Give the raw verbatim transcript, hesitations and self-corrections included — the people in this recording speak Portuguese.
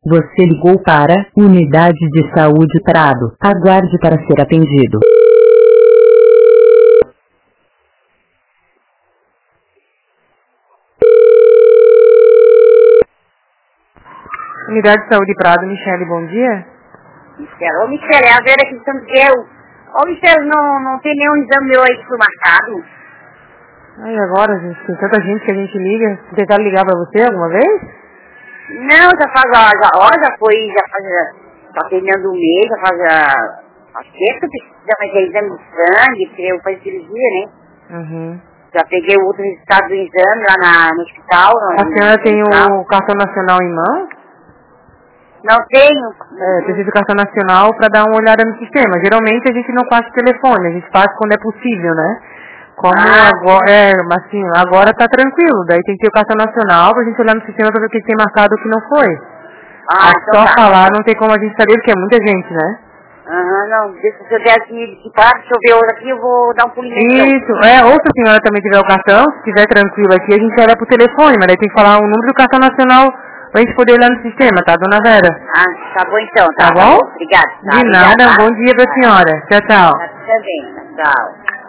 Você ligou para Unidade de Saúde Prado. Aguarde para ser atendido. Unidade de Saúde Prado, Michele, bom dia. Michele, ô Michele, é a Vera aqui de São Miguel. Ô Michele, não, não tem nenhum exame meu aí que foi marcado? Ai, agora, gente, tem tanta gente que a gente liga. Tentaram ligar pra você alguma vez? Não, já faz, ó, já, ó, já foi, já faz, já tá terminando o mês, já faz, já, acho que é que eu preciso fazer exame de sangue, porque eu faço cirurgia, né? Uhum. Já peguei o outro resultado do exame lá na, no hospital. A no, senhora no tem hospital. o cartão nacional em mão? Não tenho. É, precisa do cartão nacional para dar uma olhada no sistema. Geralmente a gente não passa o telefone, a gente passa quando é possível, né? Como Ah, agora, é, assim, agora tá tranquilo, daí tem que ter o cartão nacional pra gente olhar no sistema pra ver o que tem marcado e o que não foi. Ah, Mas então só tá. falar não tem como a gente saber, porque é muita gente, né? Aham, não, deixa se eu der aqui de par, deixa eu ver outra aqui, eu vou dar um pulinho então. Isso, é, ou se a senhora também tiver o cartão, se estiver tranquilo aqui, a gente olha pro telefone, mas daí tem que falar o número do cartão nacional pra gente poder olhar no sistema, tá, dona Vera? Ah, tá bom então, Tá tá, bom? Obrigada. Tá, De nada, obrigada, um tá? bom dia pra senhora. Tchau, tchau. Tá, também, tchau.